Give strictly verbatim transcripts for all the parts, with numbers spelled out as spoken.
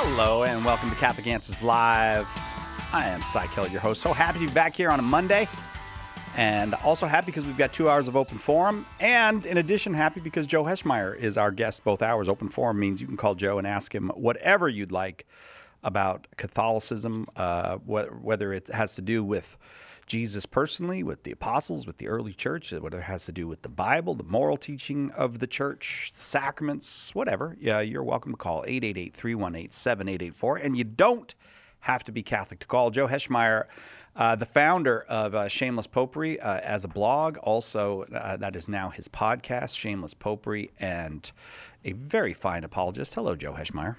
Hello and welcome to Catholic Answers Live. I am Cy Kelly, your host. So happy to be back here on a Monday. And also happy because we've got two hours of open forum. And in addition, happy because Joe Heschmeyer is our guest both hours. Open forum means you can call Joe and ask him whatever you'd like about Catholicism, uh, wh- whether it has to do with Jesus personally, with the apostles, with the early church, whether it has to do with the Bible, the moral teaching of the church, sacraments, whatever. Yeah, you're welcome to call eight eight eight, three one eight, seven eight eight four. And you don't have to be Catholic to call. Joe Heschmeyer, uh, the founder of uh, Shameless Popery uh, as a blog, also uh, that is now his podcast, Shameless Popery, and a very fine apologist. Hello, Joe Heschmeyer.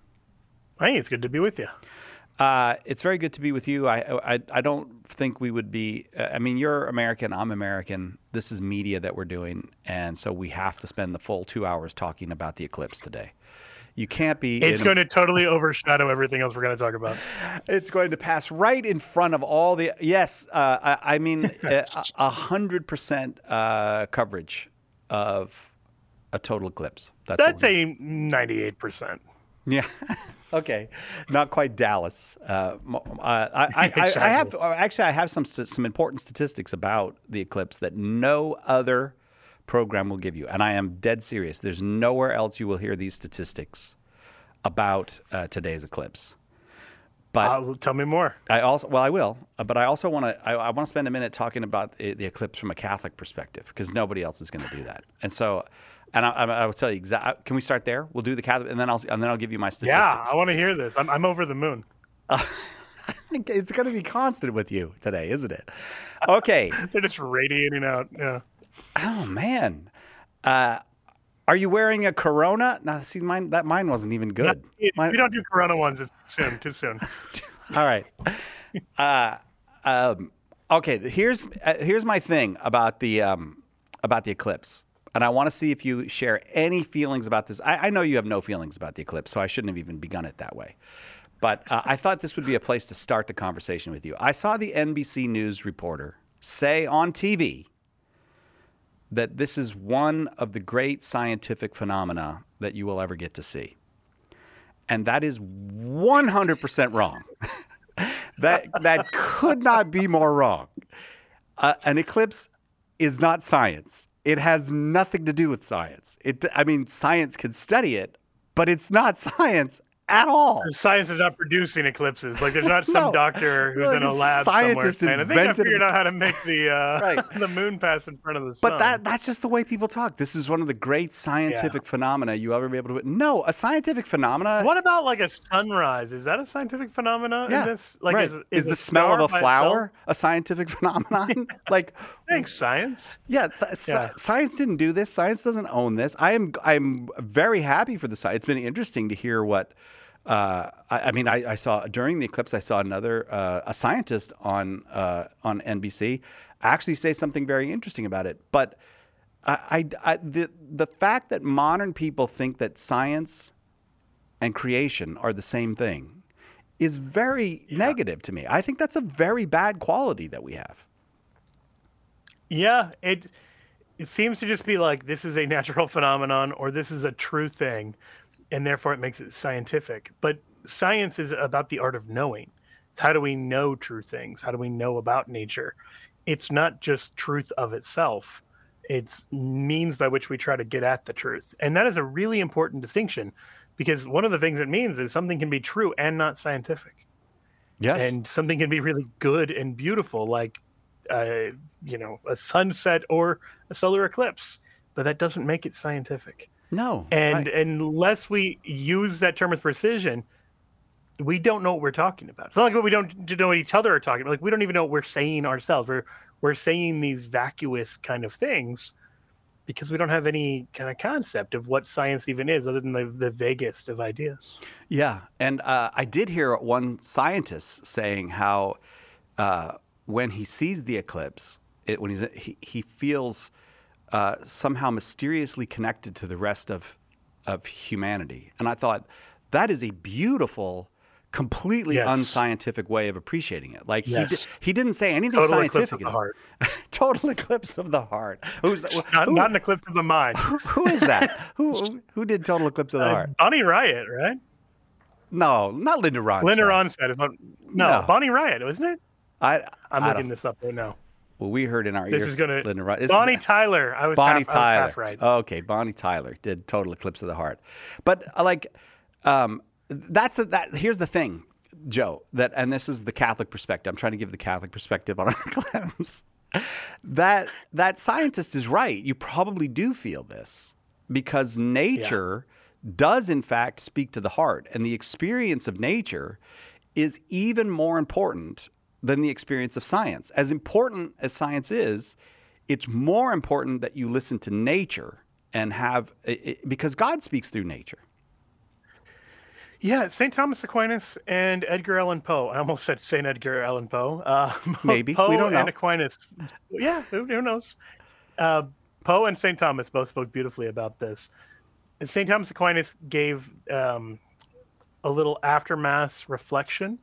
Hey, it's good to be with you. Uh, it's very good to be with you. I, I I don't think we would be. I mean, you're American. I'm American. This is media that we're doing, and so we have to spend the full two hours talking about the eclipse today. You can't be. It's in, going to totally overshadow everything else we're going to talk about. It's going to pass right in front of all the. Yes, uh, I, I mean, a hundred percent coverage of a total eclipse. That's, That's a ninety-eight percent. Yeah. Okay, not quite Dallas. Uh, I, I, I, I have actually I have some some important statistics about the eclipse that no other program will give you, and I am dead serious. There's nowhere else you will hear these statistics about uh, today's eclipse. But uh, tell me more. I also well I will, uh, but I also want to I, I want to spend a minute talking about the, the eclipse from a Catholic perspective because nobody else is going to do that, and so. And I, I will tell you exactly. Can we start there? We'll do the Catholic, and then I'll and then I'll give you my statistics. Yeah, I want to hear this. I'm I'm over the moon. Uh, it's going to be constant with you today, isn't it? Okay. They're just radiating out. Yeah. Oh man, uh, are you wearing a Corona? No, see, mine that mine wasn't even good. No, mine... We don't do Corona ones. It's soon. Too soon. All right. Uh, um, okay. Here's uh, here's my thing about the um, about the eclipse. And I want to see if you share any feelings about this. I, I know you have no feelings about the eclipse, so I shouldn't have even begun it that way. But uh, I thought this would be a place to start the conversation with you. I saw the N B C News reporter say on T V that this is one of the great scientific phenomena that you will ever get to see. And that is one hundred percent wrong. that, that could not be more wrong. Uh, an eclipse is not science. It has nothing to do with science. It, I mean, science can study it, but it's not science at all. Science is not producing eclipses. Like, there's not some no. doctor who's like in a lab scientists somewhere saying, I think I figured out how to make the uh, right. the moon pass in front of the sun. But that that's just the way people talk. This is one of the great scientific yeah. phenomena you ever be able to... No, a scientific phenomena... What about, like, a sunrise? Is that a scientific phenomena? Yeah, in this? Like, right. Is, is, is the, the smell of a flower itself? a scientific phenomenon? like, Thanks, science. Yeah, th- yeah, science didn't do this. Science doesn't own this. I am I'm very happy for the science. It's been interesting to hear what... Uh, I, I mean, I, I saw during the eclipse, I saw another uh, a scientist on uh, on N B C actually say something very interesting about it. But I, I, I, the the fact that modern people think that science and creation are the same thing is very yeah. negative to me. I think that's a very bad quality that we have. Yeah, it it seems to just be like this is a natural phenomenon or this is a true thing. And therefore it makes it scientific. But science is about the art of knowing. It's how do we know true things? How do we know about nature? It's not just truth of itself. It's means by which we try to get at the truth. And that is a really important distinction because one of the things it means is something can be true and not scientific. Yes. And something can be really good and beautiful, like, uh, you know, a sunset or a solar eclipse. But that doesn't make it scientific. No. And right. unless we use that term with precision, we don't know what we're talking about. It's not like we don't know what each other are talking about. Like we don't even know what we're saying ourselves. We're we're saying these vacuous kind of things because we don't have any kind of concept of what science even is other than the, the vaguest of ideas. Yeah. And uh, I did hear one scientist saying how uh, when he sees the eclipse, it, when he's he, he feels... Uh, somehow mysteriously connected to the rest of of humanity. And I thought, that is a beautiful, completely yes. unscientific way of appreciating it. Like, yes. he, di- he didn't say anything Total scientific. Eclipse of the heart. Total eclipse of the heart. Who's, not, who, not an eclipse of the mind. Who, who is that? who who did Total Eclipse of the uh, Heart? Bonnie Riot, right? No, not Linda Ronstadt. Linda Ronstadt is not. No, No. Bonnie Raitt, wasn't it? I, I'm I looking don't- this up right now. Well, we heard in our This ears is gonna Linda Ron- this is Bonnie the- Tyler. I was Bonnie half, Tyler. I was half right. Okay, Bonnie Tyler did Total Eclipse of the Heart. But uh, like, um, that's the that. Here's the thing, Joe. That and this is the Catholic perspective. I'm trying to give the Catholic perspective on our eclipse. That that scientist is right. You probably do feel this because nature does in fact speak to the heart, and the experience of nature is even more important than the experience of science. As important as science is, it's more important that you listen to nature and have it, because God speaks through nature. Yeah, Saint Thomas Aquinas and Edgar Allan Poe. I almost said Saint Edgar Allan Poe. Uh, Maybe. Poe We don't know. and Aquinas. Yeah, who, who knows? Uh, Poe and Saint Thomas both spoke beautifully about this. And Saint Thomas Aquinas gave um, a little aftermath reflection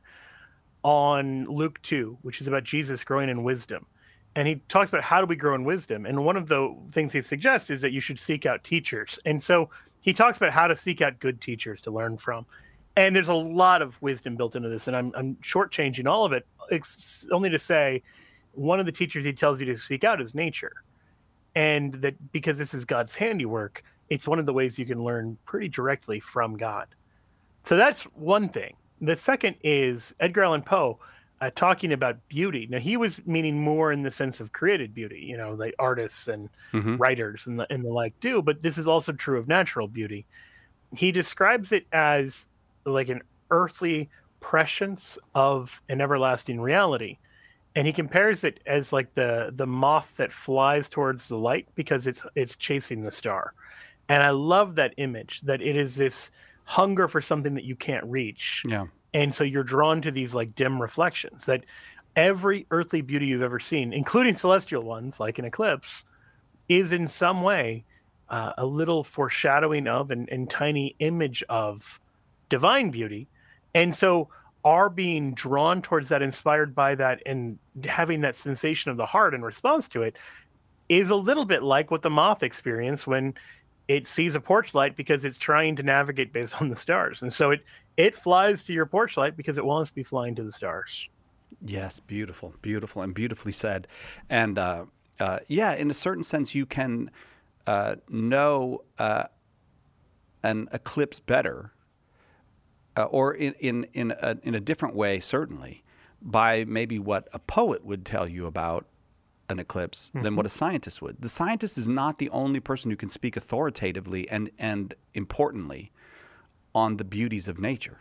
on Luke two, which is about Jesus growing in wisdom. And he talks about how do we grow in wisdom. And one of the things he suggests is that you should seek out teachers. And so he talks about how to seek out good teachers to learn from. And there's a lot of wisdom built into this. And I'm, I'm shortchanging all of it, it's only to say one of the teachers he tells you to seek out is nature. And that because this is God's handiwork, it's one of the ways you can learn pretty directly from God. So that's one thing. The second is Edgar Allan Poe uh, talking about beauty. Now, he was meaning more in the sense of created beauty, you know, like artists and Mhm. writers and the, and the like do, but this is also true of natural beauty. He describes it as like an earthly prescience of an everlasting reality. And he compares it as like the the moth that flies towards the light because it's it's chasing the star. And I love that image, that it is this hunger for something that you can't reach. Yeah. And so you're drawn to these like dim reflections that every earthly beauty you've ever seen, including celestial ones like an eclipse, is in some way uh, a little foreshadowing of and, and tiny image of divine beauty. And so our being drawn towards that, inspired by that, and having that sensation of the heart in response to it is a little bit like what the moth experienced when it sees a porch light because it's trying to navigate based on the stars. And so it it flies to your porch light because it wants to be flying to the stars. Yes, beautiful, beautiful, and beautifully said. And uh, uh, yeah, in a certain sense, you can uh, know uh, an eclipse better, uh, or in in in a, in a different way, certainly, by maybe what a poet would tell you about an eclipse mm-hmm. than what a scientist would. The scientist is not the only person who can speak authoritatively and and importantly on the beauties of nature.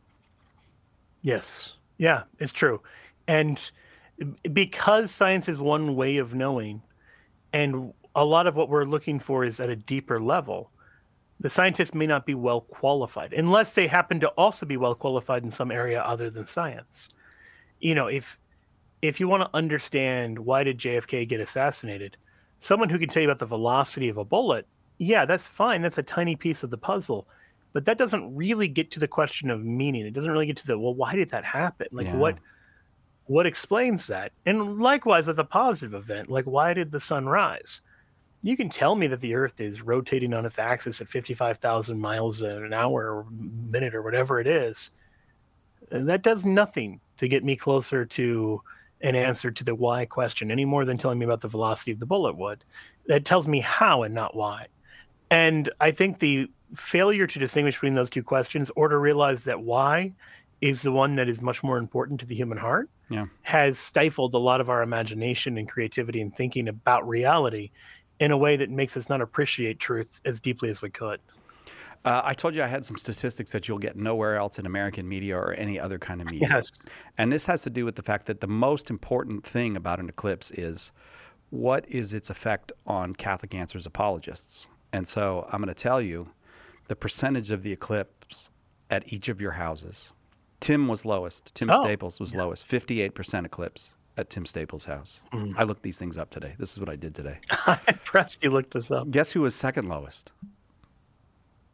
Yes. Yeah, it's true. And because science is one way of knowing, and a lot of what we're looking for is at a deeper level, the scientists may not be well qualified, unless they happen to also be well qualified in some area other than science. You know, if if you want to understand why did J F K get assassinated, someone who can tell you about the velocity of a bullet, yeah, that's fine. That's a tiny piece of the puzzle. But that doesn't really get to the question of meaning. It doesn't really get to the, well, why did that happen? Like, Yeah. what what explains that? And likewise with a positive event, like why did the sun rise? You can tell me that the Earth is rotating on its axis at fifty-five thousand miles an hour or minute or whatever it is. And that does nothing to get me closer to an answer to the why question, any more than telling me about the velocity of the bullet would. That tells me how and not why. And I think the failure to distinguish between those two questions, or to realize that why is the one that is much more important to the human heart, Yeah. has stifled a lot of our imagination and creativity and thinking about reality in a way that makes us not appreciate truth as deeply as we could. Uh, I told you I had some statistics that you'll get nowhere else in American media or any other kind of media. Yes. And this has to do with the fact that the most important thing about an eclipse is what is its effect on Catholic Answers apologists. And so I'm going to tell you the percentage of the eclipse at each of your houses. Tim was lowest. Tim Oh, Staples was lowest. fifty-eight percent eclipse at Tim Staples' house. Mm. I looked these things up today. This is what I did today. I'm impressed you looked this up. Guess who was second lowest?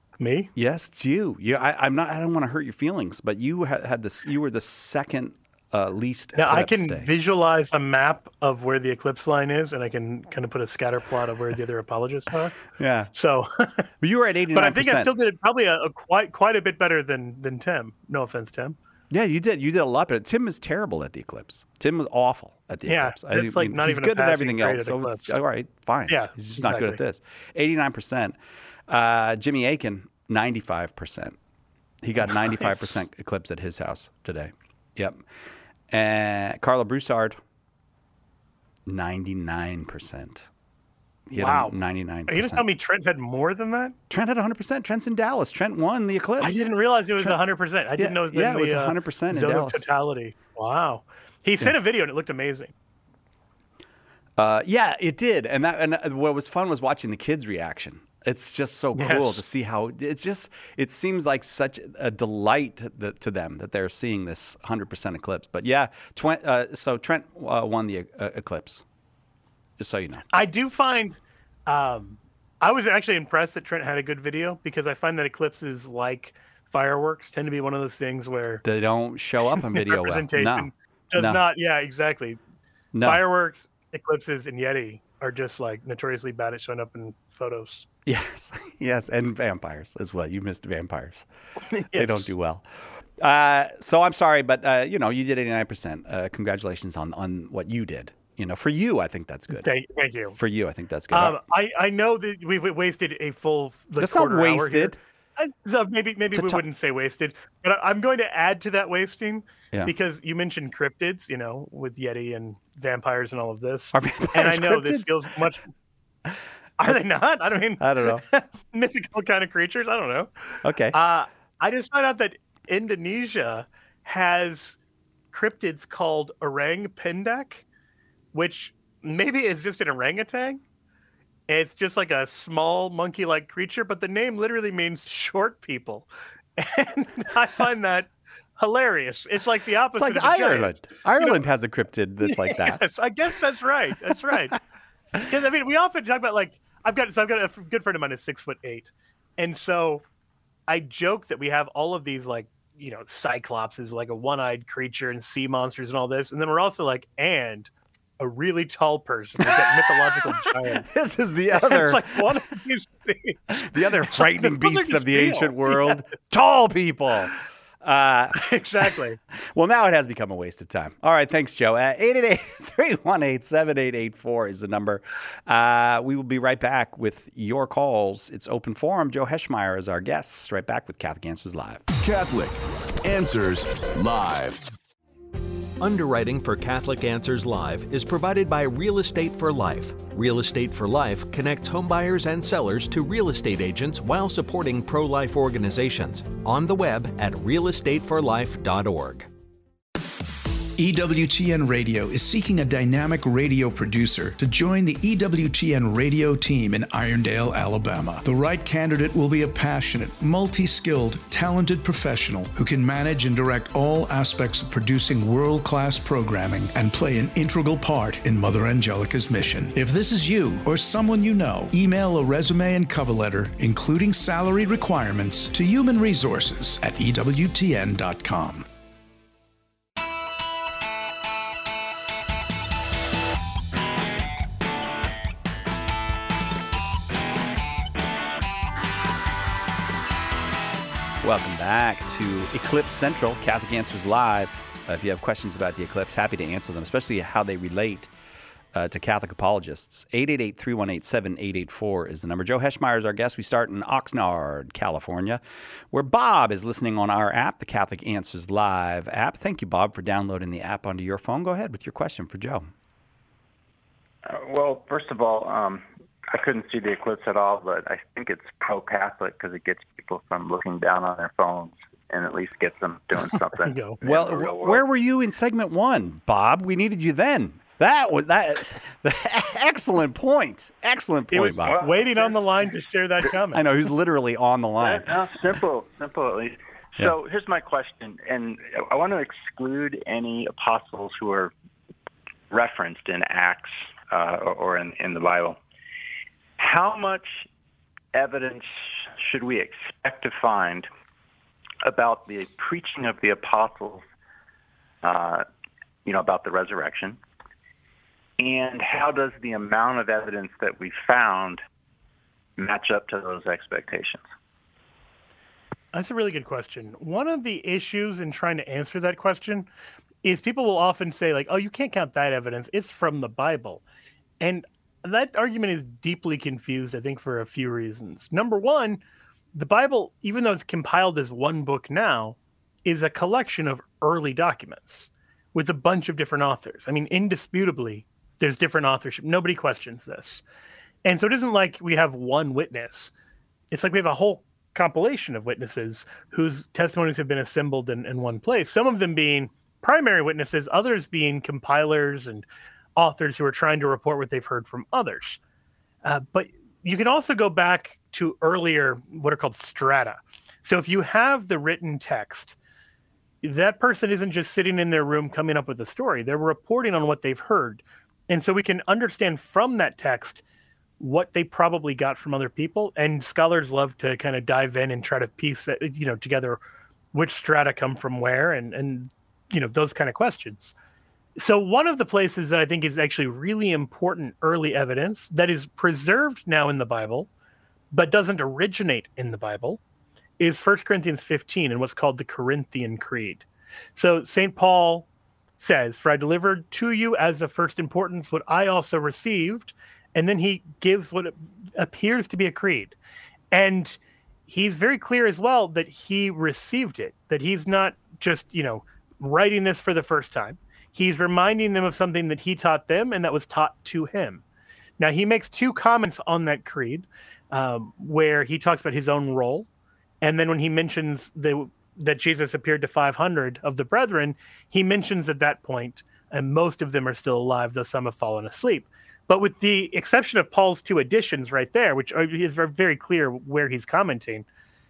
Me? Yes, it's you. You, I, I'm not. I don't want to hurt your feelings, but you had, had this. You were the second uh, least Now I eclipsed can day. visualize a map of where the eclipse line is, and I can kind of put a scatter plot of where the other apologists are. Yeah. So, But you were at eighty-nine but percent. I think I still did probably a, a quite quite a bit better than than Tim. No offense, Tim. Yeah, you did. You did a lot better. Tim is terrible at the eclipse. Tim was awful at the Yeah, eclipse. I it's think- like I mean, not he's even a good at passing everything grade else. at So eclipse. it's, all right, fine. Yeah, he's just not good at exactly. this. eighty-nine percent. Uh, Jimmy Aiken, ninety-five percent. He got ninety-five percent eclipse at his house today. Yep. And Carla Broussard, ninety-nine percent. He had Wow. a ninety-nine percent. Are you going to tell me Trent had more than that? Trent had one hundred percent. Trent's in Dallas. Trent won the eclipse. I didn't realize it was Trent- one hundred percent. I didn't Yeah, know it was yeah, in it was the, uh, one hundred percent in zone of Dallas. totality. Wow. He sent a video and it looked amazing. Uh, yeah, it did, and that and uh, what was fun was watching the kids' reaction. It's just so Yes. cool to see how it's just. It seems like such a delight to, to them that they're seeing this one hundred percent eclipse. But yeah, twen- uh, so Trent uh, won the uh, eclipse. Just so you know. I do find, um, I was actually impressed that Trent had a good video because I find that eclipses, like fireworks, tend to be one of those things where They don't show up on video well. representation No, does no. not. Yeah, exactly. no. Fireworks, eclipses, and Yeti are just like notoriously bad at showing up in photos. Yes, yes, and vampires as well. You missed vampires. They Yes. don't do well. Uh, so I'm sorry, but uh, you know, you did eighty-nine percent. Uh, congratulations on on what you did. You know, for you, I think that's good. Thank, thank you. For you, I think that's good. Um, I, I know that we've wasted a full like, That's not quarter hour here. wasted. I, so maybe maybe To we ta- wouldn't say wasted, but I, I'm going to add to that wasting Yeah. because you mentioned cryptids, you know, with Yeti and vampires and all of this. Are vampires And I know this cryptids? feels much. Are they not? I don't mean. I don't know. mythical kind of creatures. I don't know. Okay. Uh, I just found out that Indonesia has cryptids called orang pendek, which maybe is just an orangutan. It's just like a small monkey-like creature, but the name literally means short people, and I find that hilarious. It's like the It's opposite. like of a giant. Ireland. Ireland has a cryptid that's like that. Yes, I guess that's right. That's right. Because I mean, we often talk about like I've got so I've got a f- good friend of mine is six foot eight, and so I joke that we have all of these like you know cyclops is like a one-eyed creature and sea monsters and all this, and then we're also like and a really tall person with that mythological giant. This is the other It's like one of these things. the other frightening those are beast of just the real. ancient world. Tall people. Uh, Exactly. well, now it has become a waste of time. All right, thanks, Joe. Uh, eight eight eight, three one eight, seven eight eight four is the number. Uh, we will be right back with your calls. It's open forum. Joe Heschmeyer is our guest. Right back with Catholic Answers Live. Catholic Answers Live. Underwriting for Catholic Answers Live is provided by Real Estate for Life. Real Estate for Life connects homebuyers and sellers to real estate agents while supporting pro-life organizations. On the web at real estate for life dot org. E W T N Radio is seeking a dynamic radio producer to join the E W T N radio team in Irondale, Alabama. The right candidate will be a passionate, multi-skilled, talented professional who can manage and direct all aspects of producing world-class programming and play an integral part in Mother Angelica's mission. If this is you or someone you know, email a resume and cover letter, including salary requirements, to human resources at E W T N dot com. Welcome back to Eclipse Central, Catholic Answers Live. Uh, if you have questions about the eclipse, happy to answer them, especially how they relate uh, to Catholic apologists. eight eight eight, three one eight, seven eight eight four is the number. Joe Heschmeyer is our guest. We start in Oxnard, California, where Bob is listening on our app, the Catholic Answers Live app. Thank you, Bob, for downloading the app onto your phone. Go ahead with your question for Joe. Uh, well, first of all, um, I couldn't see the eclipse at all, but I think it's pro-Catholic because it gets people from looking down on their phones and at least gets them doing something. you go. in Well, the real wh- where world. were you in segment one, Bob? We needed you then. That was that. Excellent point. Excellent He point, was Bob. waiting on the line to share that comment. I know he's literally on the line. No, simple, simple at least. So here's my question, and I want to exclude any apostles who are referenced in Acts uh, or, or in, in the Bible. How much evidence should we expect to find about the preaching of the apostles uh, you know, about the resurrection? And how does the amount of evidence that we found match up to those expectations? That's a really good question. One of the issues in trying to answer that question is people will often say, like, oh, you can't count that evidence. It's from the Bible. And that argument is deeply confused, I think, for a few reasons. Number one, the Bible, even though it's compiled as one book now, is a collection of early documents with a bunch of different authors. I mean, indisputably, there's different authorship. Nobody questions this. And so it isn't like we have one witness. It's like we have a whole compilation of witnesses whose testimonies have been assembled in, in one place, some of them being primary witnesses, others being compilers and authors who are trying to report what they've heard from others. Uh, but you can also go back to earlier, what are called strata. So if you have the written text, that person isn't just sitting in their room coming up with a story. They're reporting on what they've heard. And so we can understand from that text what they probably got from other people. And scholars love to kind of dive in and try to piece that, you know, together which strata come from where and, and, you know, those kind of questions. So one of the places that I think is actually really important early evidence that is preserved now in the Bible, but doesn't originate in the Bible, is First Corinthians fifteen and what's called the Corinthian Creed. So Saint Paul says, "For I delivered to you as of first importance what I also received," and then he gives what appears to be a creed. And he's very clear as well that he received it, that he's not just, you know, writing this for the first time. He's reminding them of something that he taught them and that was taught to him. Now, he makes two comments on that creed um, where he talks about his own role. And then when he mentions the, that Jesus appeared to five hundred of the brethren, he mentions at that point, and most of them are still alive, though some have fallen asleep. But with the exception of Paul's two additions right there, which is very clear where he's commenting,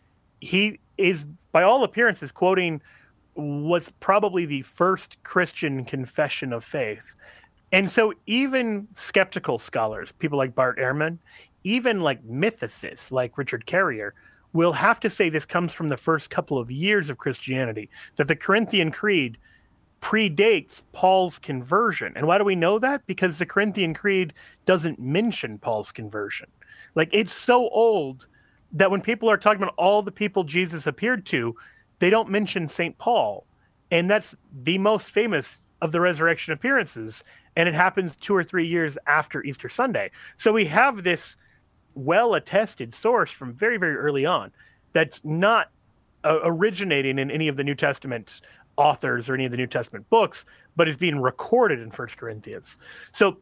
he is, by all appearances, quoting what's probably the first Christian confession of faith. And so even skeptical scholars, people like Bart Ehrman, even like mythicists like Richard Carrier, will have to say this comes from the first couple of years of Christianity, that the Corinthian Creed predates Paul's conversion. And why do we know that? Because the Corinthian Creed doesn't mention Paul's conversion. Like, it's so old that when people are talking about all the people Jesus appeared to, they don't mention Saint Paul. And that's the most famous of the resurrection appearances. And it happens two or three years after Easter Sunday. So we have this well-attested source from very, very early on that's not uh, originating in any of the New Testament authors or any of the New Testament books, but is being recorded in First Corinthians. So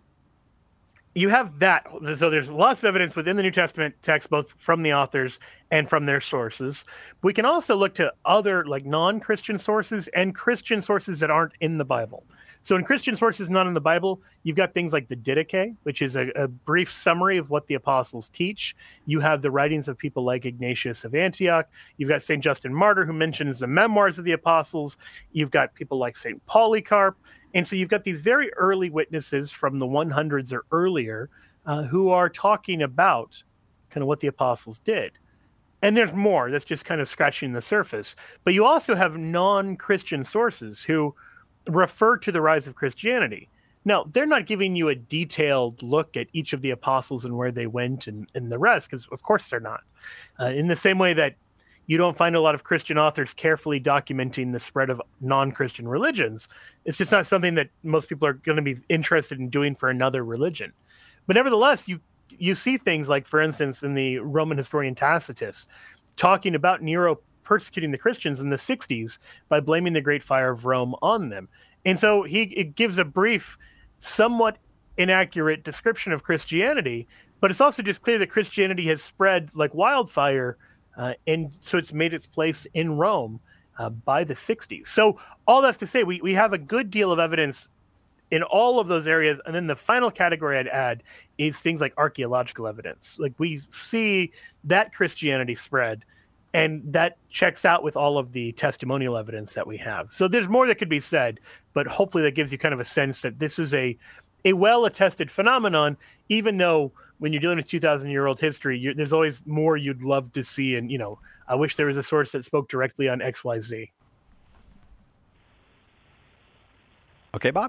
you have that. So there's lots of evidence within the New Testament text, both from the authors and from their sources. We can also look to other like non-Christian sources and Christian sources that aren't in the Bible. So in Christian sources not in the Bible, you've got things like the Didache, which is a, a brief summary of what the apostles teach. You have the writings of people like Ignatius of Antioch. You've got Saint Justin Martyr, who mentions the memoirs of the apostles. You've got people like Saint Polycarp. And so you've got these very early witnesses from the hundreds or earlier uh, who are talking about kind of what the apostles did. And there's more. That's just kind of scratching the surface. But you also have non-Christian sources who refer to the rise of Christianity. Now, they're not giving you a detailed look at each of the apostles and where they went and, and the rest, because of course they're not. Uh, in the same way that you don't find a lot of Christian authors carefully documenting the spread of non-Christian religions. It's just not something that most people are going to be interested in doing for another religion. But nevertheless, you you see things like, for instance, in the Roman historian Tacitus, talking about Nero persecuting the Christians in the sixties by blaming the Great Fire of Rome on them. And so he it gives a brief, somewhat inaccurate description of Christianity, but it's also just clear that Christianity has spread like wildfire, uh, and so it's made its place in Rome uh, by the sixties. So all that's to say, we, we have a good deal of evidence in all of those areas. And then the final category I'd add is things like archaeological evidence. Like, we see that Christianity spread, and that checks out with all of the testimonial evidence that we have. So there's more that could be said, but hopefully that gives you kind of a sense that this is a, a well-attested phenomenon, even though when you're dealing with two thousand year old history, you're, there's always more you'd love to see. And, you know, I wish there was a source that spoke directly on X Y Z. Okay, Bob?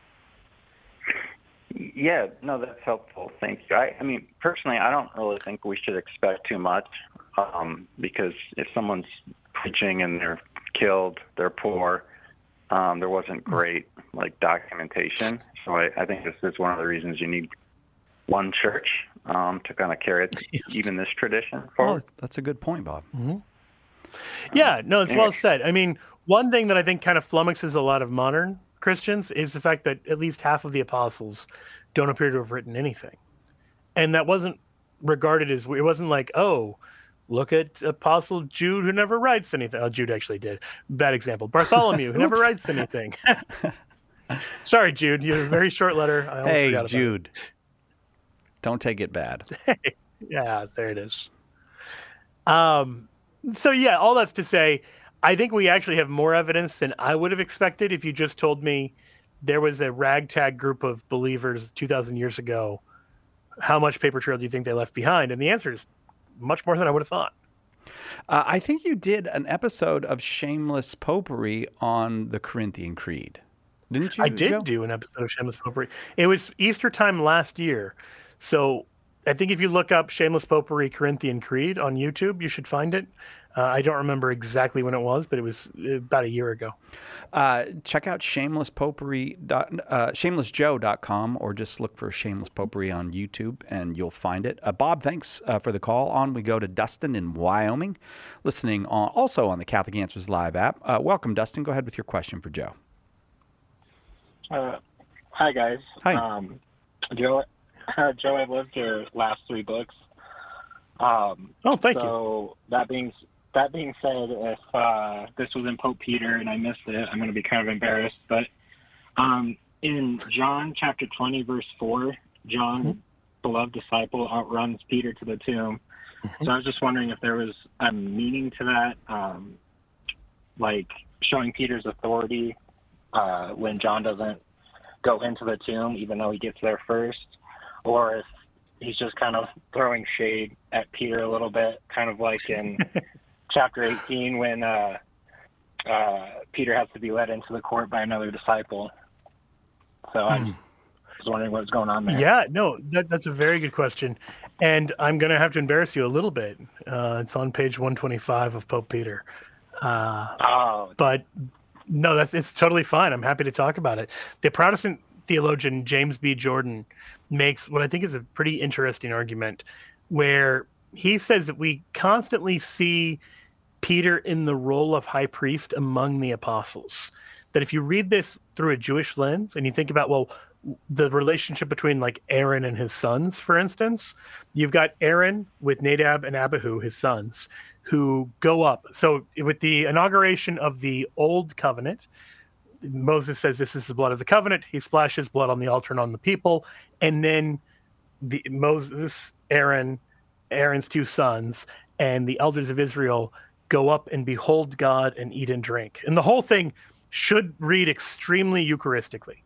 Yeah, no, that's helpful. Thank you. I, I mean, personally, I don't really think we should expect too much um, because if someone's preaching and they're killed, they're poor, um, there wasn't great like documentation. So I, I think this is one of the reasons you need one church um, to kind of carry it, even this tradition forward. Oh, that's a good point, Bob. Mm-hmm. Yeah, no, it's well said. I mean, one thing that I think kind of flummoxes a lot of modern Christians is the fact that at least half of the apostles don't appear to have written anything. And that wasn't regarded as, it wasn't like, oh, look at Apostle Jude who never writes anything. Oh, Jude actually did. Bad example. Bartholomew who never writes anything. Sorry, Jude. You have a very short letter. I almost hey, forgot about Jude. It. Don't take it bad. Yeah, there it is. Um, so yeah, all that's to say, I think we actually have more evidence than I would have expected if you just told me there was a ragtag group of believers two thousand years ago. How much paper trail do you think they left behind? And the answer is much more than I would have thought. Uh, I think you did an episode of Shameless Popery on the Corinthian Creed. Didn't you? I did Joe? do an episode of Shameless Popery. It was Easter time last year. So I think if you look up Shameless Popery Corinthian Creed on YouTube, you should find it. Uh, I don't remember exactly when it was, but it was about a year ago. Uh, check out shameless popery, uh, shameless joe dot com or just look for Shameless Popery on YouTube and you'll find it. Uh, Bob, thanks uh, for the call. On we go to Dustin in Wyoming, listening on, also on the Catholic Answers Live app. Uh, welcome, Dustin. Go ahead with your question for Joe. Uh, hi, guys. Hi. Um, Joe, uh, Joe, I've loved your last three books. Um, oh, thank so you. So that being that being said, if uh, this was in Pope Peter and I missed it, I'm going to be kind of embarrassed. But um, in John chapter twenty, verse four, John, mm-hmm. beloved disciple, outruns Peter to the tomb. Mm-hmm. So I was just wondering if there was a meaning to that, um, like showing Peter's authority uh, when John doesn't go into the tomb, even though he gets there first, or if he's just kind of throwing shade at Peter a little bit, kind of like in chapter eighteen when uh, uh, Peter has to be led into the court by another disciple. So hmm. I was wondering what was going on there. Yeah, no, that, that's a very good question. And I'm going to have to embarrass you a little bit. Uh, it's on page one twenty-five of Pope Peter. Uh, oh. But no, that's it's totally fine. I'm happy to talk about it. The Protestant theologian James B. Jordan makes what I think is a pretty interesting argument where he says that we constantly see Peter in the role of high priest among the apostles. That if you read this through a Jewish lens and you think about, well, the relationship between like Aaron and his sons, for instance, you've got Aaron with Nadab and Abihu, his sons, who go up. So with the inauguration of the Old Covenant, Moses says, this is the blood of the covenant. He splashes blood on the altar and on the people. And then the Moses, Aaron, Aaron's two sons, and the elders of Israel go up and behold God and eat and drink. And the whole thing should read extremely Eucharistically.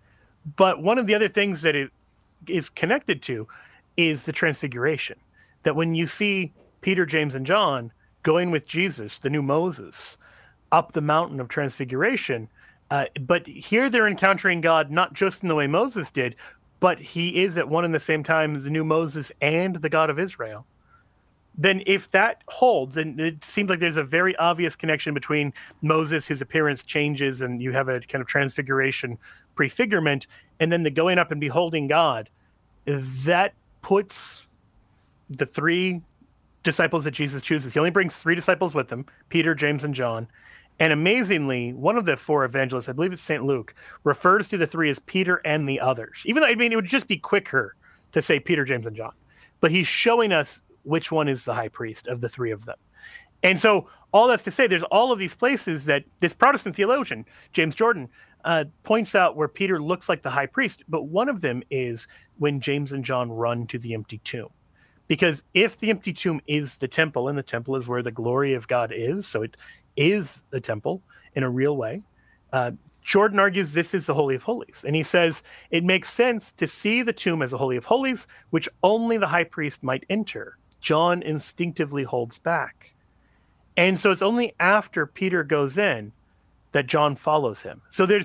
But one of the other things that it is connected to is the transfiguration. That when you see Peter, James, and John going with Jesus, the new Moses, up the mountain of transfiguration, uh, but here they're encountering God not just in the way Moses did, but he is at one and the same time the new Moses and the God of Israel. Then if that holds, and it seems like there's a very obvious connection between Moses, whose appearance changes, and you have a kind of transfiguration, prefigurement, and then the going up and beholding God, that puts the three disciples that Jesus chooses. He only brings three disciples with him, Peter, James, and John. And amazingly, one of the four evangelists, I believe it's Saint Luke, refers to the three as Peter and the others. Even though, I mean, it would just be quicker to say Peter, James, and John. But he's showing us which one is the high priest of the three of them. And so all that's to say, there's all of these places that this Protestant theologian, James Jordan, uh, points out where Peter looks like the high priest. But one of them is when James and John run to the empty tomb. Because if the empty tomb is the temple, and the temple is where the glory of God is, so it is a temple in a real way, uh, Jordan argues this is the Holy of Holies. And he says it makes sense to see the tomb as a Holy of Holies, which only the high priest might enter. John instinctively holds back. And so it's only after Peter goes in that John follows him. So there's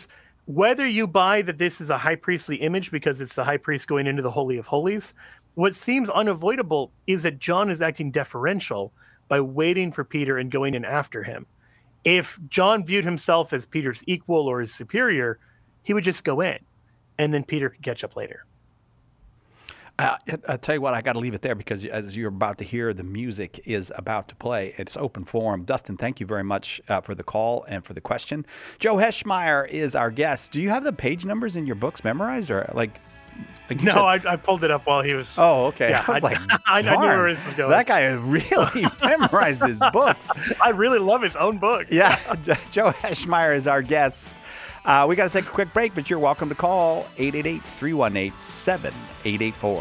whether you buy that this is a high priestly image because it's the high priest going into the Holy of Holies, what seems unavoidable is that John is acting deferential by waiting for Peter and going in after him. If John viewed himself as Peter's equal or his superior, he would just go in, and then Peter could catch up later. Uh, I'll tell you what, I got to leave it there because as you're about to hear, the music is about to play. It's open forum. Dustin, thank you very much uh, for the call and for the question. Joe Heschmeyer is our guest. Do you have the page numbers in your books memorized, or like? like no, said... I, I pulled it up while he was. Oh, okay. Yeah, I was I, like, I, I knew where this was going. That guy really memorized his books. I really love his own book. Yeah, Joe Heschmeyer is our guest. Uh, we got to take a quick break, but you're welcome to call eight eight eight, three one eight, seven eight eight four.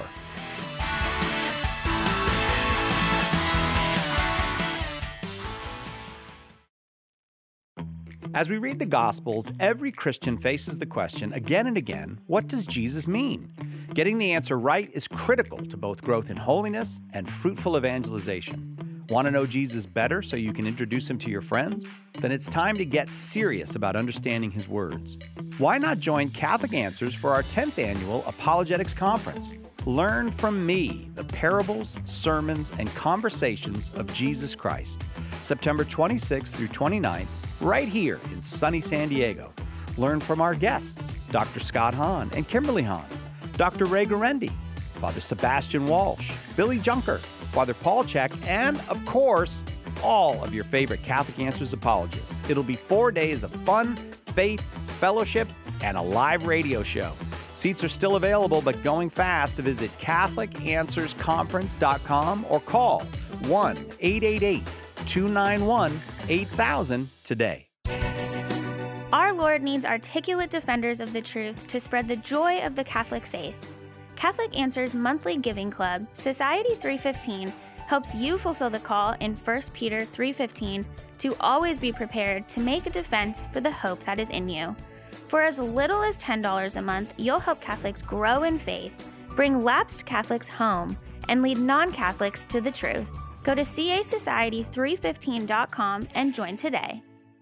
As we read the Gospels, every Christian faces the question again and again, what does Jesus mean? Getting the answer right is critical to both growth in holiness and fruitful evangelization. Want to know Jesus better so you can introduce him to your friends? Then it's time to get serious about understanding his words. Why not join Catholic Answers for our tenth annual Apologetics Conference? Learn from me the parables, sermons, and conversations of Jesus Christ. September twenty-sixth through twenty-ninth, right here in sunny San Diego. Learn from our guests, Doctor Scott Hahn and Kimberly Hahn, Doctor Ray Garendi, Father Sebastian Walsh, Billy Junker, Father Paul Check, and, of course, all of your favorite Catholic Answers apologists. It'll be four days of fun, faith, fellowship, and a live radio show. Seats are still available, but going fast. Visit Catholic Answers Conference dot com or call one eight eight eight, two nine one, eight thousand today. Our Lord needs articulate defenders of the truth to spread the joy of the Catholic faith. Catholic Answers monthly giving club, Society three fifteen, helps you fulfill the call in First Peter three fifteen to always be prepared to make a defense for the hope that is in you. For as little as ten dollars a month, you'll help Catholics grow in faith, bring lapsed Catholics home, and lead non-Catholics to the truth. Go to C A Society three fifteen dot com and join today.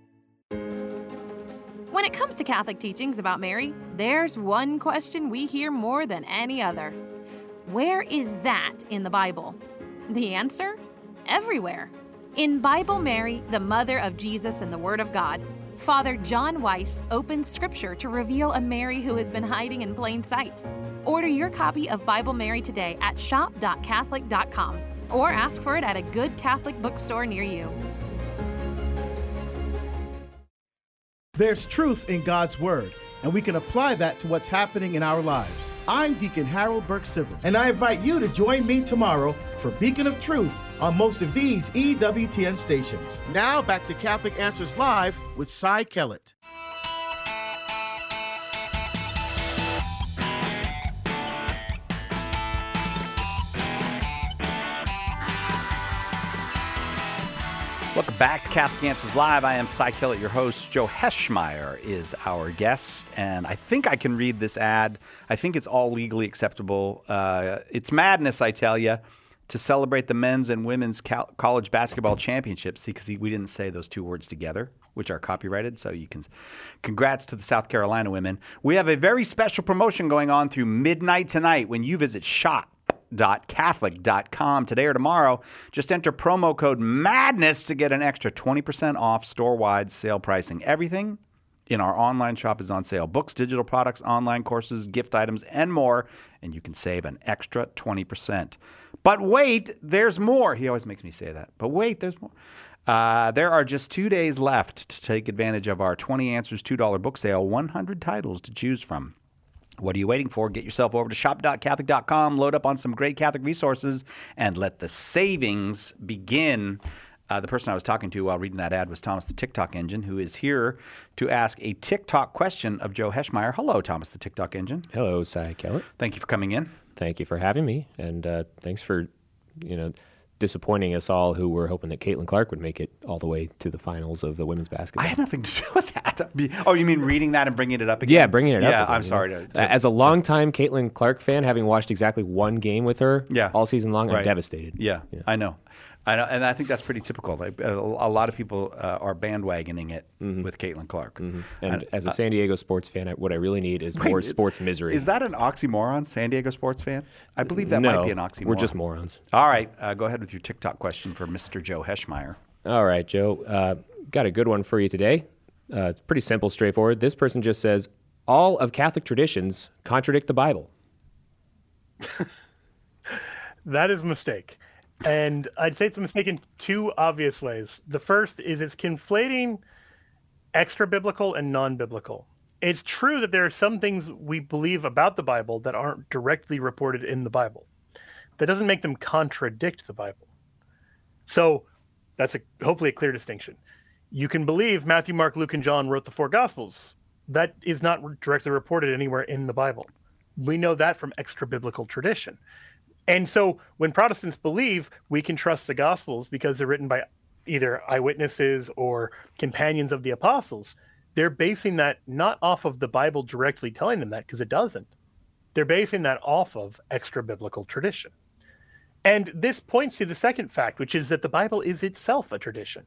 When it comes to Catholic teachings about Mary, there's one question we hear more than any other. Where is that in the Bible? The answer? Everywhere. In Bible Mary, the Mother of Jesus and the Word of God, Father John Weiss opens Scripture to reveal a Mary who has been hiding in plain sight. Order your copy of Bible Mary today at shop dot catholic dot com or ask for it at a good Catholic bookstore near you. There's truth in God's Word, and we can apply that to what's happening in our lives. I'm Deacon Harold Burke-Sivers, and I invite you to join me tomorrow for Beacon of Truth on most of these E W T N stations. Now back to Catholic Answers Live with Cy Kellett. Welcome back to Catholic Answers Live. I am Cy Kellett, your host. Joe Heschmeyer is our guest, and I think I can read this ad. I think it's all legally acceptable. Uh, it's madness, I tell you, to celebrate the men's and women's cal- college basketball championships, because we didn't say those two words together, which are copyrighted, so you can congrats to the South Carolina women. We have a very special promotion going on through midnight tonight when you visit shop dot catholic dot com today or tomorrow. Just enter promo code MADNESS to get an extra twenty percent off store-wide sale pricing. Everything in our online shop is on sale. Books, digital products, online courses, gift items, and more. And you can save an extra twenty percent. But wait, there's more. He always makes me say that. But wait, there's more. Uh, there are just two days left to take advantage of our twenty Answers two dollar book sale, one hundred titles to choose from. What are you waiting for? Get yourself over to shop dot catholic dot com, load up on some great Catholic resources, and let the savings begin. Uh, the person I was talking to while reading that ad was Thomas the TikTok Engine, who is here to ask a TikTok question of Joe Heschmeyer. Hello, Thomas the TikTok Engine. Hello, Cy Kellett. Thank you for coming in. Thank you for having me, and uh, thanks for, you know, disappointing us all who were hoping that Caitlin Clark would make it all the way to the finals of the women's basketball. I had nothing to do with that. Oh, you mean reading that and bringing it up again? Yeah, bringing it yeah, up Yeah, again, I'm sorry. To, to, As a longtime Caitlin Clark fan, having watched exactly one game with her yeah, all season long, right. I'm devastated. Yeah, yeah, I know. I know, and I think that's pretty typical. Like, a, a lot of people uh, are bandwagoning it mm-hmm. with Caitlin Clark. Mm-hmm. And, and as a uh, San Diego sports fan, I, what I really need is wait, more sports misery. Is that an oxymoron, San Diego sports fan? I believe that no, might be an oxymoron. We're just morons. All right, uh, go ahead with your TikTok question for Mister Joe Heschmeyer. All right, Joe. Uh, got a good one for you today. Uh, it's pretty simple, straightforward. This person just says, all of Catholic traditions contradict the Bible. That is a mistake. And I'd say it's a mistake in two obvious ways. The first is it's conflating extra-biblical and non-biblical. It's true that there are some things we believe about the Bible that aren't directly reported in the Bible. That doesn't make them contradict the Bible. So that's a, hopefully a clear distinction. You can believe Matthew, Mark, Luke, and John wrote the four Gospels. That is not directly reported anywhere in the Bible. We know that from extra-biblical tradition. And so when Protestants believe we can trust the Gospels because they're written by either eyewitnesses or companions of the apostles, they're basing that not off of the Bible directly telling them that, because it doesn't. They're basing that off of extra-biblical tradition. And this points to the second fact, which is that the Bible is itself a tradition.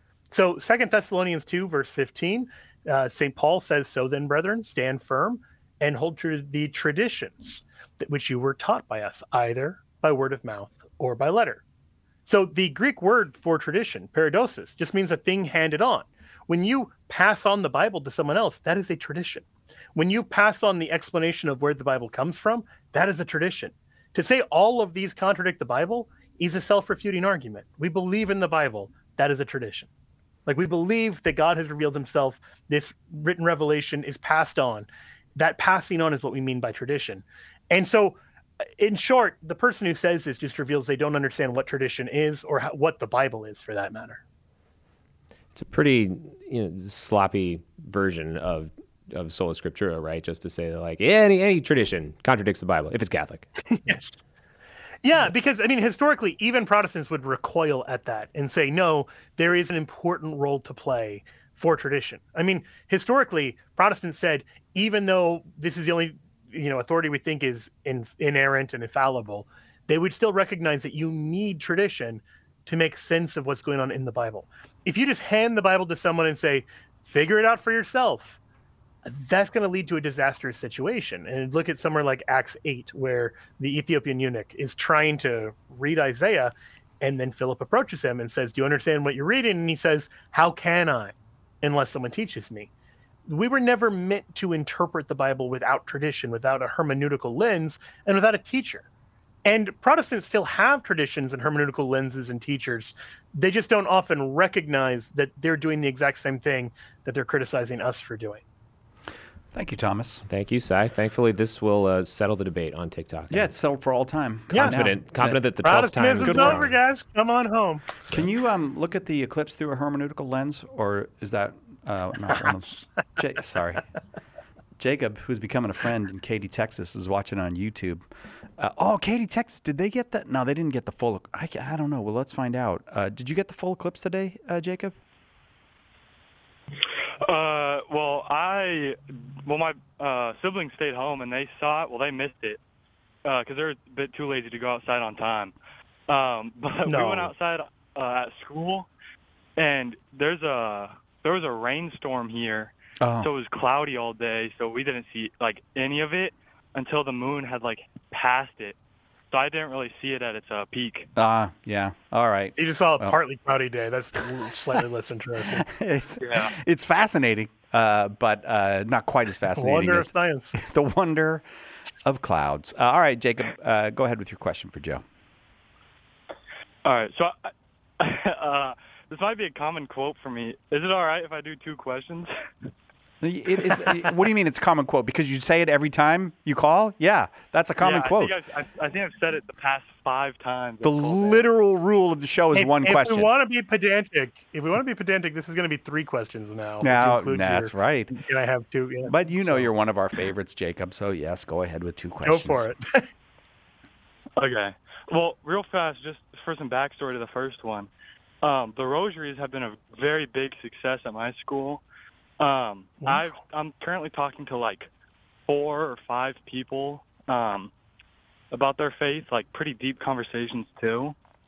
So Second Thessalonians two, verse fifteen, uh, Saint Paul says, "So then, brethren, stand firm and hold to the traditions that which you were taught by us, either by word of mouth or by letter." So the Greek word for tradition, paradosis, just means a thing handed on. When you pass on the Bible to someone else, that is a tradition. When you pass on the explanation of where the Bible comes from, that is a tradition. To say all of these contradict the Bible is a self-refuting argument. We believe in the Bible. That is a tradition. Like, we believe that God has revealed himself. This written revelation is passed on. That passing on is what we mean by tradition. And so, in short, the person who says this just reveals they don't understand what tradition is, or how, what the Bible is, for that matter. It's a pretty, you know, sloppy version of of sola scriptura, right? Just to say, like, any any tradition contradicts the Bible if it's Catholic. Yes. Yeah, because, I mean, historically, even Protestants would recoil at that and say, no, there is an important role to play for tradition. I mean, historically, Protestants said, even though this is the only, you know, authority we think is in, inerrant and infallible, they would still recognize that you need tradition to make sense of what's going on in the Bible. If you just hand the Bible to someone and say, figure it out for yourself, that's going to lead to a disastrous situation. And look at somewhere like Acts eight, where the Ethiopian eunuch is trying to read Isaiah, and then Philip approaches him and says, do you understand what you're reading? And he says, how can I, unless someone teaches me? We were never meant to interpret the Bible without tradition, without a hermeneutical lens, and without a teacher. And Protestants still have traditions and hermeneutical lenses and teachers. They just don't often recognize that they're doing the exact same thing that they're criticizing us for doing. Thank you, Thomas. Thank you, Cy. Thankfully, this will uh, settle the debate on TikTok. Yeah, it's settled for all time. Confident, yeah. confident that the twelfth time is over, guys. Come on home. Can you um, look at the eclipse through a hermeneutical lens, or is that uh, not one of J- Sorry. Jacob, who's becoming a friend in Katy, Texas, is watching on YouTube. Uh, oh, Katy, Texas, did they get that? No, they didn't get the full. I, I don't know. Well, let's find out. Uh, did you get the full eclipse today, uh, Jacob? Uh, well, I, well, my uh, siblings stayed home and they saw it. Well, they missed it because uh, they were a bit too lazy to go outside on time. Um, but no. we went outside uh, at school, and there's a there was a rainstorm here, oh. so it was cloudy all day. So we didn't see like any of it until the moon had like passed it. So I didn't really see it at its uh, peak. Ah, uh, yeah. All right. You just saw a well. partly cloudy day. That's slightly less interesting. it's, yeah. it's fascinating, uh, but uh, not quite as fascinating wonder as of science. The wonder of clouds. Uh, all right, Jacob, uh, go ahead with your question for Joe. All right. So uh, this might be a common quote for me. Is it all right if I do two questions? It is. What do you mean it's a common quote? Because you say it every time you call? Yeah, that's a common yeah, quote. I think I've, I, I think I've said it the past five times. The literal rule of the show is if, one if question. If we want to be pedantic, if we want to be pedantic, this is going to be three questions now. Now, that's your, right. And I have two. Yeah. But you know so. You're one of our favorites, Jacob. So yes, go ahead with two questions. Go for it. Okay. Well, real fast, just for some backstory to the first one. Um, the rosaries have been a very big success at my school. Um, I've, I'm currently talking to like four or five people um, about their faith, like pretty deep conversations too.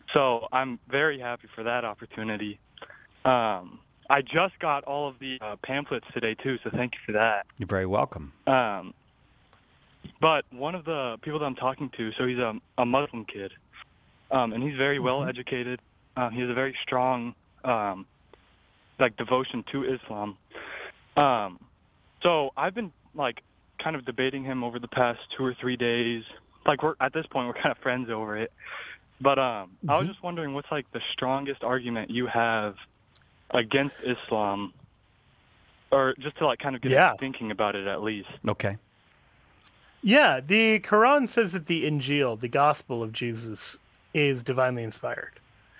So I'm very happy for that opportunity. Um, I just got all of the uh, pamphlets today, too, so thank you for that. You're very welcome. Um, but one of the people that I'm talking to, so he's a, a Muslim kid, um, and he's very well educated. Um, he has a very strong, um, like, devotion to Islam. Um, so I've been, like, kind of debating him over the past two or three days. Like, we're at this point, we're kind of friends over it. But um, mm-hmm. I was just wondering what's, like, the strongest argument you have against Islam, or just to, like, kind of get yeah. thinking about it at least. Okay. Yeah, the Quran says that the Injil, the gospel of Jesus, is divinely inspired.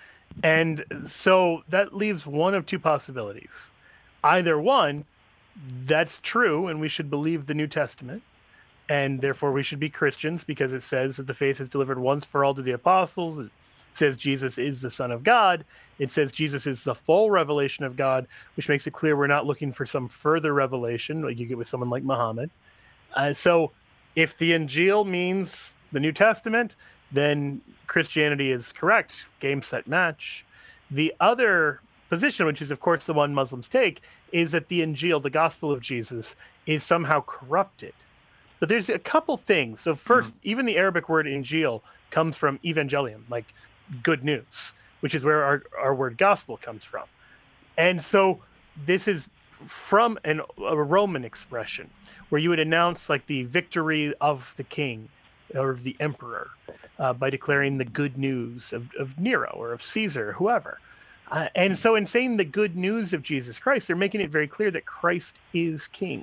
And so that leaves one of two possibilities. Either one, that's true, and we should believe the New Testament, and therefore we should be Christians because it says that the faith is delivered once for all to the apostles. It says Jesus is the Son of God. It says Jesus is the full revelation of God, which makes it clear we're not looking for some further revelation like you get with someone like Muhammad. Uh, so if the Injil means the New Testament, then Christianity is correct. Game, set, match. The other position, which is, of course, the one Muslims take, is that the Injil, the gospel of Jesus, is somehow corrupted. But there's a couple things. So first, mm-hmm. even the Arabic word Injil comes from evangelium, like good news, which is where our, our word gospel comes from. And so this is from an, a Roman expression where you would announce like the victory of the king or of the emperor uh, by declaring the good news of, of Nero or of Caesar, whoever. Uh, and so in saying the good news of Jesus Christ, they're making it very clear that Christ is king.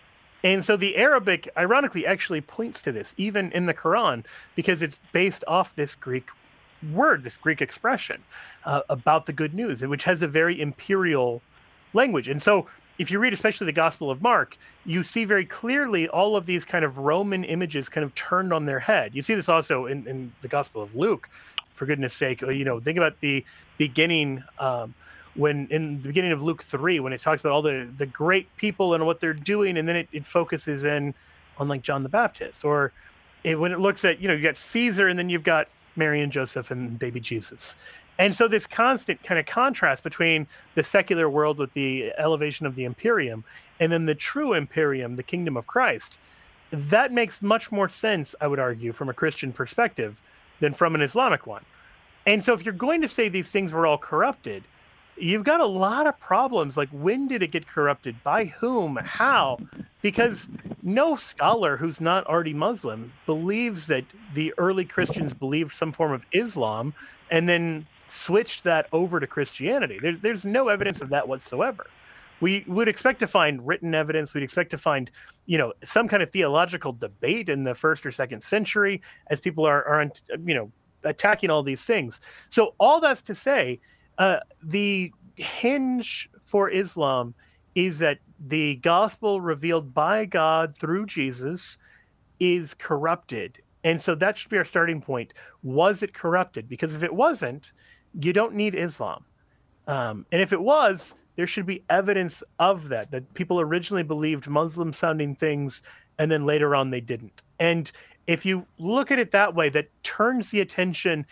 And so the Arabic, ironically, actually points to this, even in the Quran, because it's based off this Greek word, this Greek expression uh, about the good news, which has a very imperial language. And so if you read especially the Gospel of Mark, you see very clearly all of these kind of Roman images kind of turned on their head. You see this also in, in the Gospel of Luke, for goodness sake. You know, think about the beginning, um, when in the beginning of Luke three, when it talks about all the, the great people and what they're doing, and then it, it focuses in on like John the Baptist. Or it, when it looks at, you know, you got Caesar and then you've got Mary and Joseph and baby Jesus. And so this constant kind of contrast between the secular world with the elevation of the imperium and then the true imperium, the kingdom of Christ, that makes much more sense, I would argue, from a Christian perspective than from an Islamic one. And so if you're going to say these things were all corrupted, you've got a lot of problems. Like, when did it get corrupted? By whom? How? Because no scholar who's not already Muslim believes that the early Christians believed some form of Islam and then switched that over to Christianity. There's, there's no evidence of that whatsoever. We would expect to find written evidence. We'd expect to find, you know, some kind of theological debate in the first or second century as people are, are you know, attacking all these things. So all that's to say, uh, the hinge for Islam is that the gospel revealed by God through Jesus is corrupted. And so that should be our starting point. Was it corrupted? Because if it wasn't, you don't need Islam. Um, and if it was, there should be evidence of that, that people originally believed Muslim-sounding things, and then later on they didn't. And if you look at it that way, that turns the attention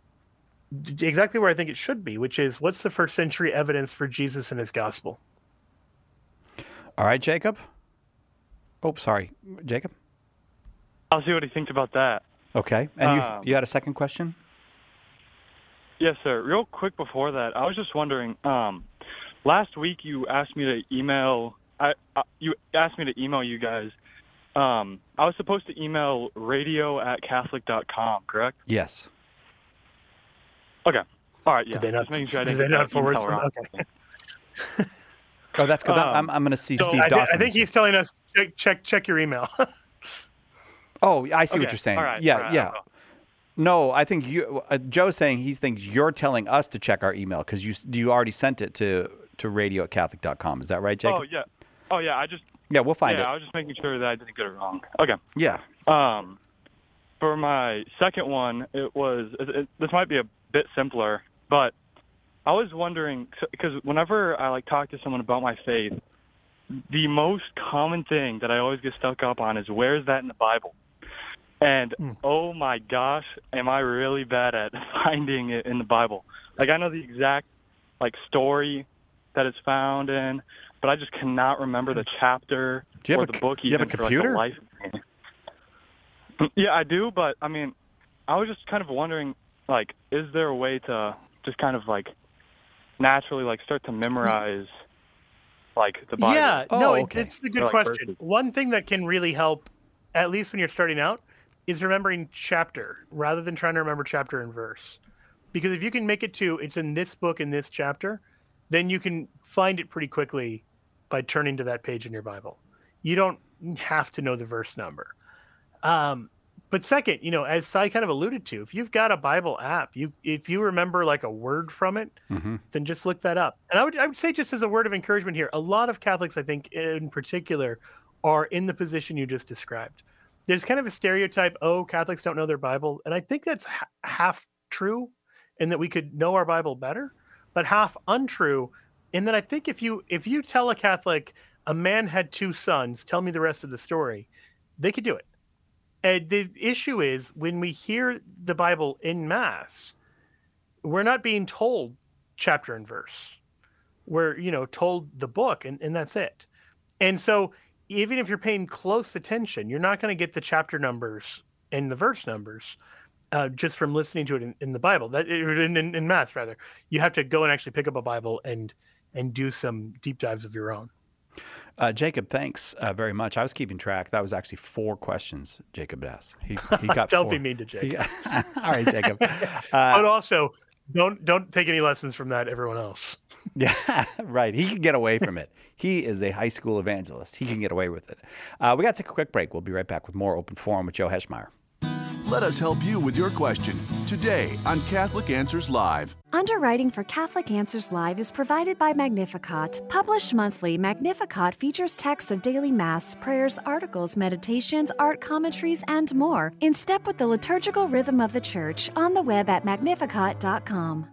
exactly where I think it should be, which is, what's the first century evidence for Jesus and his gospel? All right, Jacob. Oh, sorry, Jacob. I'll see what he thinks about that. Okay. And you, Um, you had a second question? Yes, sir. Real quick before that, I was just wondering, um, last week you asked me to email, I, uh, you asked me to email you guys. Um, I was supposed to email radio at catholic dot com, correct? Yes. Okay. All right, yeah. Did they not, just making sure I did didn't they get not that forward email some? wrong. Okay. Oh, that's because Um, I'm, I'm going to see So Steve I, thi- Dawson. I think he's telling us, check check, check your email. Oh, I see what Okay, you're saying. all right, yeah, all right, I yeah. will. No, I think you. Uh, Joe's saying he thinks you're telling us to check our email because you you already sent it to to radio at catholic dot com. Is that right, Jacob? Oh, yeah. Oh, yeah, I just... Yeah, we'll find yeah, it. I was just making sure that I didn't get it wrong. Okay. Yeah. Um, for my second one, it was it, it, this might be a bit simpler, but I was wondering, because whenever I like talk to someone about my faith, the most common thing that I always get stuck up on is, where is that in the Bible? And oh my gosh, am I really bad at finding it in the Bible? Like, I know the exact like story that it's found in, but I just cannot remember the chapter do you have or a, the book do you even have a for like computer? the life of me. Yeah, I do, but I mean, I was just kind of wondering, like, is there a way to just kind of like naturally like start to memorize like the Bible? Yeah, Oh, no, okay. it, it's a good Or, like, question. verses. One thing that can really help, at least when you're starting out, is remembering chapter rather than trying to remember chapter and verse. Because if you can make it to it's in this book in this chapter, then you can find it pretty quickly by turning to that page in your Bible. You don't have to know the verse number. Um, but second, you know, as Cy kind of alluded to, if you've got a Bible app, you if you remember like a word from it, Mm-hmm. then just look that up. And I would I would say, just as a word of encouragement here, a lot of Catholics, I think in particular, are in the position you just described. There's kind of a stereotype, oh, Catholics don't know their Bible. And I think that's ha- half true in that we could know our Bible better, but half untrue in that I think if you if you tell a Catholic a man had two sons, tell me the rest of the story, they could do it. And the issue is when we hear the Bible in Mass, we're not being told chapter and verse. We're, you know, told the book, and, and that's it. And so even if you're paying close attention, you're not going to get the chapter numbers and the verse numbers uh, just from listening to it in, in the Bible, that in, in, in Mass, rather. You have to go and actually pick up a Bible and and do some deep dives of your own. Uh, Jacob, thanks uh, very much. I was keeping track. That was actually four questions Jacob asked. He, he got Don't four. be mean to Jacob. He- All right, Jacob. Uh, but also, don't don't take any lessons from that, everyone else. Yeah, right. He can get away from it. He is a high school evangelist. He can get away with it. Uh, we got to take a quick break. We'll be right back with more Open Forum with Joe Heschmeyer. Let us help you with your question today on Catholic Answers Live. Underwriting for Catholic Answers Live is provided by Magnificat. Published monthly, Magnificat features texts of daily Mass, prayers, articles, meditations, art commentaries, and more in step with the liturgical rhythm of the Church on the web at magnificat dot com.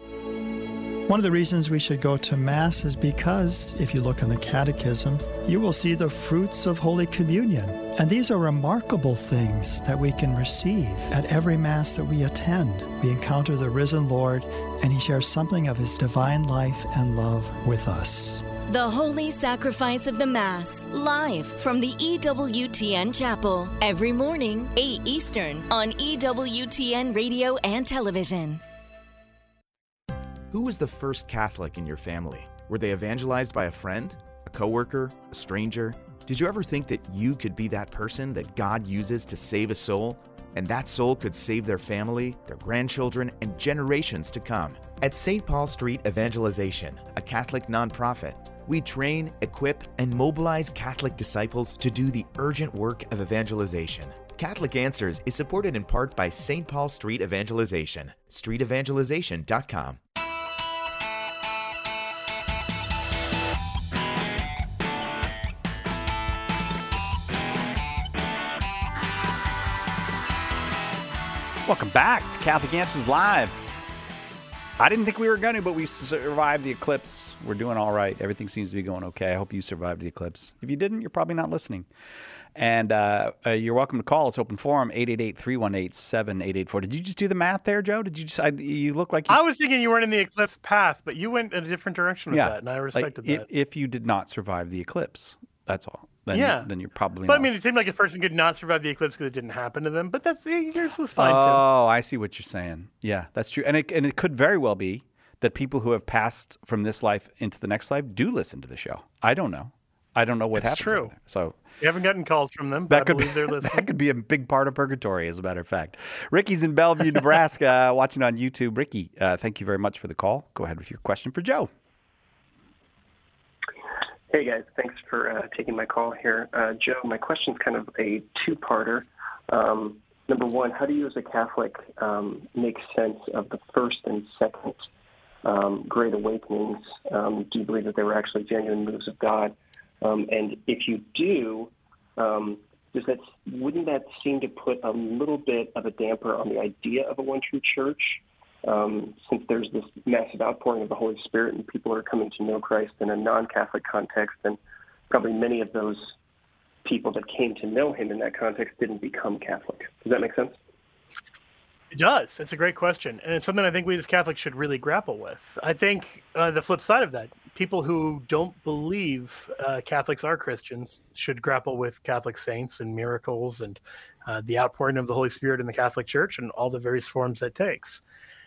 One of the reasons we should go to Mass is because, if you look in the Catechism, you will see the fruits of Holy Communion. And these are remarkable things that we can receive at every Mass that we attend. We encounter the risen Lord, and He shares something of His divine life and love with us. The Holy Sacrifice of the Mass, live from the E W T N Chapel, every morning, eight Eastern, on E W T N Radio and Television. Who was the first Catholic in your family? Were they evangelized by a friend, a coworker, a stranger? Did you ever think that you could be that person that God uses to save a soul? And that soul could save their family, their grandchildren, and generations to come. At Saint Paul Street Evangelization, a Catholic nonprofit, we train, equip, and mobilize Catholic disciples to do the urgent work of evangelization. Catholic Answers is supported in part by Saint Paul Street Evangelization, street evangelization dot com. Welcome back to Catholic Answers Live. I didn't think we were going to, but we survived the eclipse. We're doing all right. Everything seems to be going okay. I hope you survived the eclipse. If you didn't, you're probably not listening. And uh, uh, you're welcome to call. It's open forum, eight eight eight, three one eight, seven eight eight four. Did you just do the math there, Joe? Did you just, I, you look like you... I was thinking you weren't in the eclipse path, but you went in a different direction with yeah, that, and I like respected if, that. if you did not survive the eclipse, that's all. Then, yeah. then you're probably But not. I mean, it seemed like a person could not survive the eclipse because it didn't happen to them, but that's yours was fine, too. Oh, I see what you're saying. Yeah, that's true. And it, and it could very well be that people who have passed from this life into the next life do listen to the show. I don't know. I don't know what It's happens. true. over there. So You haven't gotten calls from them, but that I could be believe they're listening. that could be a big part of purgatory, as a matter of fact. Ricky's in Bellevue, Nebraska, watching on YouTube. Ricky, uh, thank you very much for the call. Go ahead with your question for Joe. Hey, guys. Thanks for uh, taking my call here. Uh, Joe, my question's kind of a two-parter. Um, number one, how do you as a Catholic um, make sense of the first and second um, Great Awakenings? Um, do you believe that they were actually genuine moves of God? Um, and if you do, um, does that wouldn't that seem to put a little bit of a damper on the idea of a one true church? Um, since there's this massive outpouring of the Holy Spirit and people are coming to know Christ in a non-Catholic context, and probably many of those people that came to know him in that context didn't become Catholic. Does that make sense? It does. It's a great question. And it's something I think we as Catholics should really grapple with. I think uh, the flip side of that, people who don't believe uh, Catholics are Christians should grapple with Catholic saints and miracles and uh, the outpouring of the Holy Spirit in the Catholic Church and all the various forms that takes.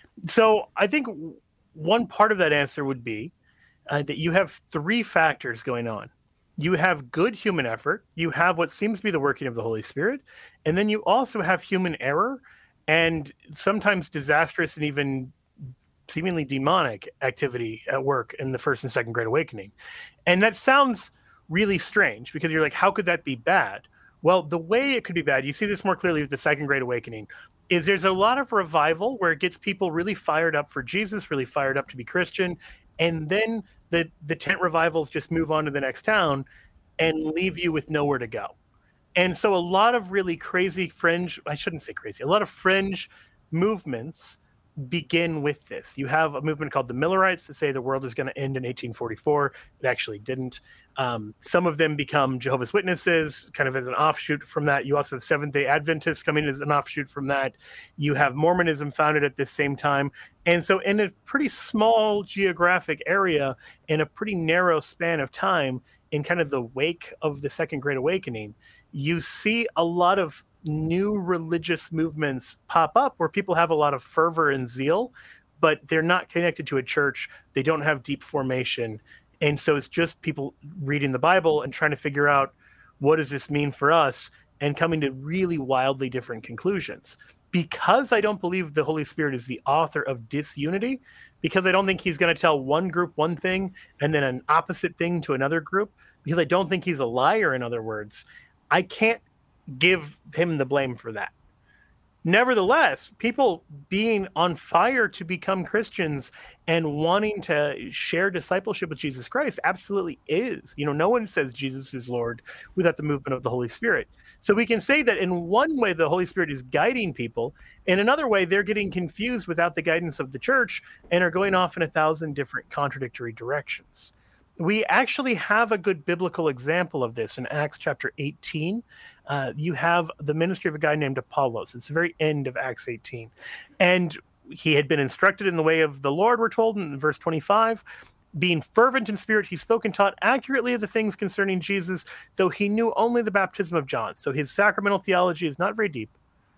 So I think one part of that answer would be uh, that you have three factors going on. You have good human effort, you have what seems to be the working of the Holy Spirit, and then you also have human error and sometimes disastrous and even seemingly demonic activity at work in the First and Second Great Awakening. And that sounds really strange because you're like, how could that be bad? Well, the way it could be bad, you see this more clearly with the Second Great Awakening, is there's a lot of revival where it gets people really fired up for Jesus, really fired up to be Christian, and then the, the tent revivals just move on to the next town and leave you with nowhere to go. And so a lot of really crazy fringe, I shouldn't say crazy, a lot of fringe movements begin with this. You have a movement called the Millerites that say the world is going to end in eighteen forty-four. It actually didn't. Um, some of them become Jehovah's Witnesses, kind of as an offshoot from that. You also have Seventh-day Adventists coming as an offshoot from that. You have Mormonism founded at this same time. And so in a pretty small geographic area, in a pretty narrow span of time, in kind of the wake of the Second Great Awakening, you see a lot of new religious movements pop up where people have a lot of fervor and zeal, but they're not connected to a church. They don't have deep formation. And so it's just people reading the Bible and trying to figure out, what does this mean for us? And coming to really wildly different conclusions. Because I don't believe the Holy Spirit is the author of disunity, because I don't think he's going to tell one group one thing and then an opposite thing to another group, because I don't think he's a liar, in other words, I can't give him the blame for that. Nevertheless, people being on fire to become Christians and wanting to share discipleship with Jesus Christ absolutely is. You know, no one says Jesus is Lord without the movement of the Holy Spirit. So we can say that in one way, the Holy Spirit is guiding people. In another way, they're getting confused without the guidance of the church and are going off in a thousand different contradictory directions. We actually have a good biblical example of this in Acts chapter eighteen. Uh, you have the ministry of a guy named Apollos. It's the very end of Acts eighteen. And he had been instructed in the way of the Lord, we're told in verse twenty-five. Being fervent in spirit, he spoke and taught accurately of the things concerning Jesus, though he knew only the baptism of John. So his sacramental theology is not very deep.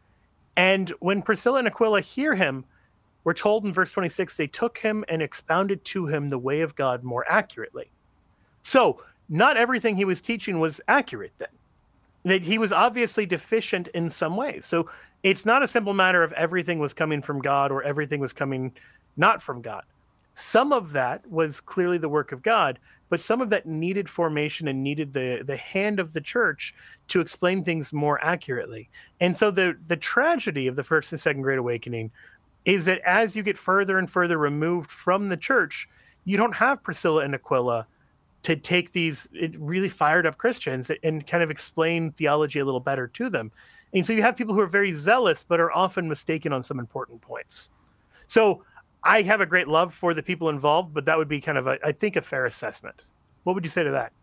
And when Priscilla and Aquila hear him, we're told in verse twenty-six, they took him and expounded to him the way of God more accurately. So not everything he was teaching was accurate then. That he was obviously deficient in some ways. So it's not a simple matter of everything was coming from God or everything was coming not from God. Some of that was clearly the work of God, but some of that needed formation and needed the, the hand of the church to explain things more accurately. And so the, the tragedy of the First and Second Great Awakening is that as you get further and further removed from the church, you don't have Priscilla and Aquila to take these really fired up Christians and kind of explain theology a little better to them. And so you have people who are very zealous, but are often mistaken on some important points. So I have a great love for the people involved, but that would be kind of, a, I think, a fair assessment. What would you say to that?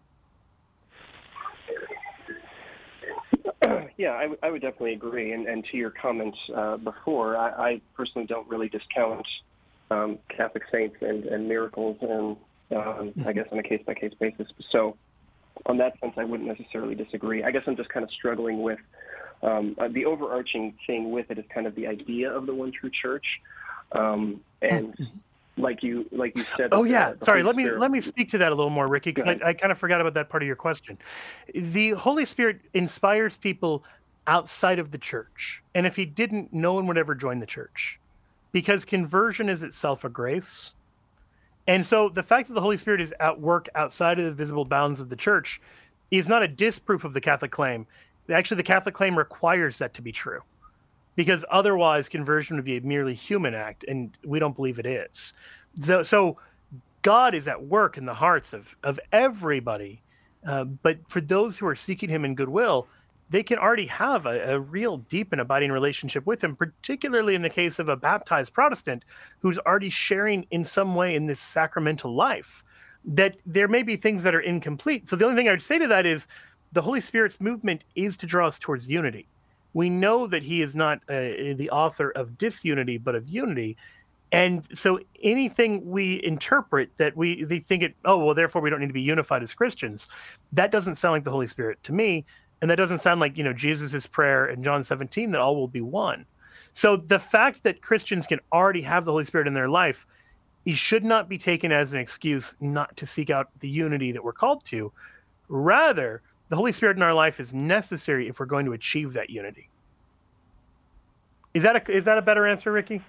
Yeah, I, w- I would definitely agree. And, and to your comments uh, before, I, I personally don't really discount um, Catholic saints and, and miracles and Um, I guess on a case-by-case basis. So on that sense, I wouldn't necessarily disagree. I guess I'm just kind of struggling with um, uh, the overarching thing with it is kind of the idea of the one true church. Um, and like you like you said. Oh, yeah. The, the Sorry, Holy let me Spirit, let me speak to that a little more, Ricky, because I, I kind of forgot about that part of your question. The Holy Spirit inspires people outside of the church. And if he didn't, no one would ever join the church, because conversion is itself a grace. And so the fact that the Holy Spirit is at work outside of the visible bounds of the church is not a disproof of the Catholic claim. Actually, the Catholic claim requires that to be true, because otherwise conversion would be a merely human act, and we don't believe it is. So, so God is at work in the hearts of, of everybody, uh, but for those who are seeking him in goodwill, they can already have a, a real deep and abiding relationship with him, particularly in the case of a baptized Protestant who's already sharing in some way in this sacramental life, that there may be things that are incomplete. So the only thing I would say to that is the Holy Spirit's movement is to draw us towards unity. We know that he is not uh, the author of disunity, but of unity. And so anything we interpret that we they think it, oh, well, therefore we don't need to be unified as Christians, that doesn't sound like the Holy Spirit to me. And that doesn't sound like, you know, Jesus's prayer in John seventeen that all will be one. So the fact that Christians can already have the Holy Spirit in their life, it should not be taken as an excuse not to seek out the unity that we're called to. Rather, the Holy Spirit in our life is necessary if we're going to achieve that unity. Is that a, is that a better answer, Ricky?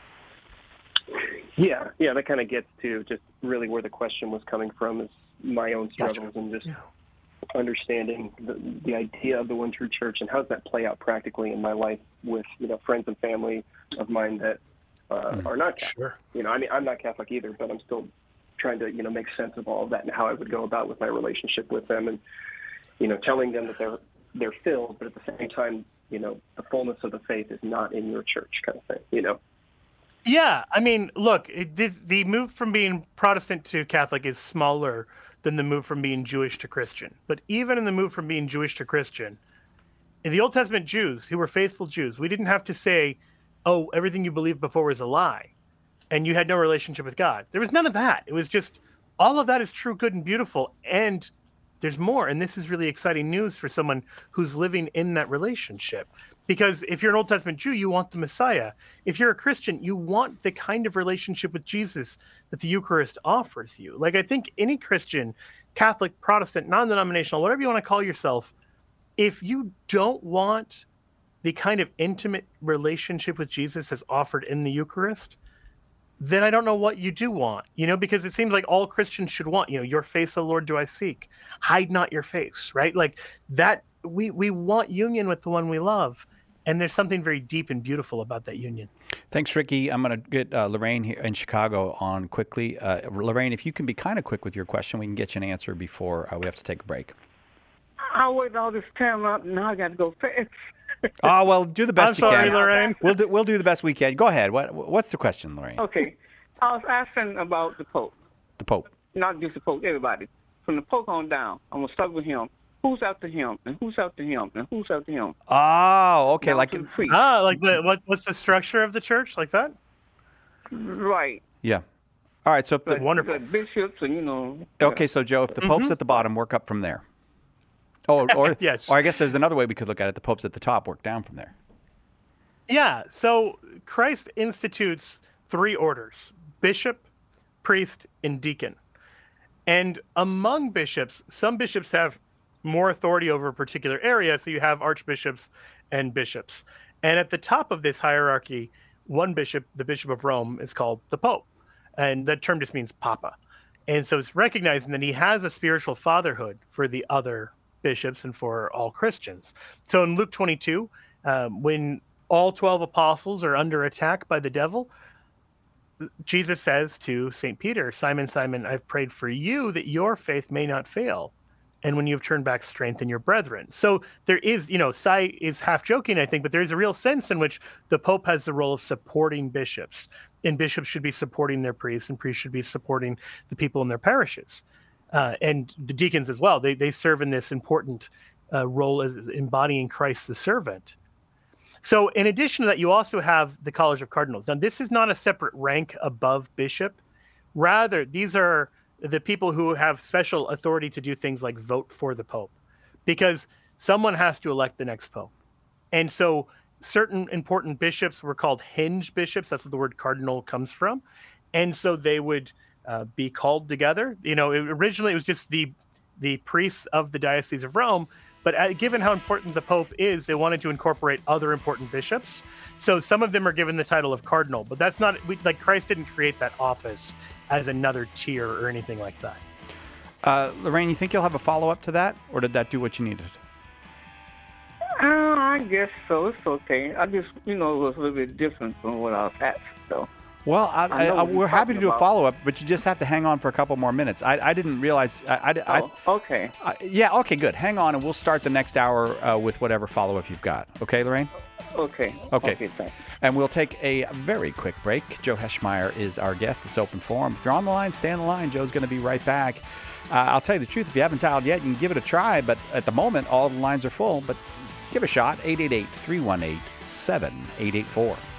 Yeah, yeah, that kind of gets to just really where the question was coming from, is my own struggles gotcha. and just yeah. understanding the, the idea of the one true church and how does that play out practically in my life with, you know, friends and family of mine that uh, mm, are not Catholic. Sure. You know, I mean, I'm not Catholic either, but I'm still trying to, you know, make sense of all of that and how I would go about with my relationship with them and, you know, telling them that they're they're filled, but at the same time, you know, the fullness of the faith is not in your church kind of thing, you know. Yeah, I mean, look, it, the move from being Protestant to Catholic is smaller than the move from being Jewish to Christian. But even in the move from being Jewish to Christian, in the Old Testament Jews, who were faithful Jews, we didn't have to say, oh, everything you believed before was a lie, and you had no relationship with God. There was none of that. It was just, all of that is true, good, and beautiful, and there's more. And this is really exciting news for someone who's living in that relationship. Because if you're an Old Testament Jew, you want the Messiah. If you're a Christian, you want the kind of relationship with Jesus that the Eucharist offers you. Like, I think any Christian, Catholic, Protestant, non-denominational, whatever you want to call yourself, if you don't want the kind of intimate relationship with Jesus as offered in the Eucharist, then I don't know what you do want, you know, because it seems like all Christians should want, you know, your face, O Lord, do I seek. Hide not your face, right? Like that, we, we want union with the one we love. And there's something very deep and beautiful about that union. Thanks, Ricky. I'm going to get uh, Lorraine here in Chicago on quickly. Uh, Lorraine, if you can be kind of quick with your question, we can get you an answer before uh, we have to take a break. I waited all this time up, and now I got to go fast. Oh, well, do the best I'm you sorry, can. Lorraine. We'll do, we'll do the best we can. Go ahead. What, what's the question, Lorraine? Okay. I was asking about the Pope. The Pope. Not just the Pope, everybody. From the Pope on down, I'm going to start with him. Who's after him, and who's after him, and who's after him? Oh, okay. Down like to the priest. Ah, like the what's what's the structure of the church, like that? Right. Yeah. All right. So if the But wonderful. the bishops, and you know. okay, so Joe, if the Pope's Mhm. at the bottom, work up from there. Oh, or Yes. or I guess there's another way we could look at it. The Pope's at the top, work down from there. Yeah. So Christ institutes three orders: bishop, priest, and deacon. And among bishops, some bishops have more authority over a particular area. So you have archbishops and bishops. And at the top of this hierarchy, one bishop, the Bishop of Rome, is called the Pope. And that term just means Papa. And so it's recognizing that he has a spiritual fatherhood for the other bishops and for all Christians. So in Luke twenty-two, um, when all twelve apostles are under attack by the devil, Jesus says to Saint Peter, Simon, Simon, I've prayed for you that your faith may not fail. And when you've turned back, strengthen your brethren. So there is, you know, Sai is half joking, I think, but there's a real sense in which the Pope has the role of supporting bishops. And bishops should be supporting their priests, and priests should be supporting the people in their parishes. Uh, and the deacons as well. They, they serve in this important uh, role as embodying Christ the servant. So in addition to that, you also have the College of Cardinals. Now, this is not a separate rank above bishop. Rather, these are the people who have special authority to do things like vote for the Pope, because someone has to elect the next Pope. And so certain important bishops were called hinge bishops. That's what the word cardinal comes from. And so they would uh, be called together. You know, it, originally it was just the the priests of the Diocese of Rome, but uh, given how important the Pope is, they wanted to incorporate other important bishops. So some of them are given the title of cardinal, but that's not, we, like Christ didn't create that office as another tier or anything like that. Uh, Lorraine, you think you'll have a follow-up to that, or did that do what you needed? Uh, I guess so. It's okay. I just, you know, it was a little bit different from what I was asked, so. Well, I, I know I, what we're you're happy to talking do a about. follow-up, but you just have to hang on for a couple more minutes. I, I didn't realize. I, I, Oh, okay. I, yeah, okay, good. Hang on, and we'll start the next hour uh, with whatever follow-up you've got. Okay, Lorraine? Okay. Okay. Okay, thanks. And we'll take a very quick break. Joe Heschmeyer is our guest. It's open forum. If you're on the line, stay on the line. Joe's going to be right back. Uh, I'll tell you the truth. If you haven't dialed yet, you can give it a try. But at the moment, all the lines are full. But give it a shot. eight eight eight, three one eight, seven eight eight four.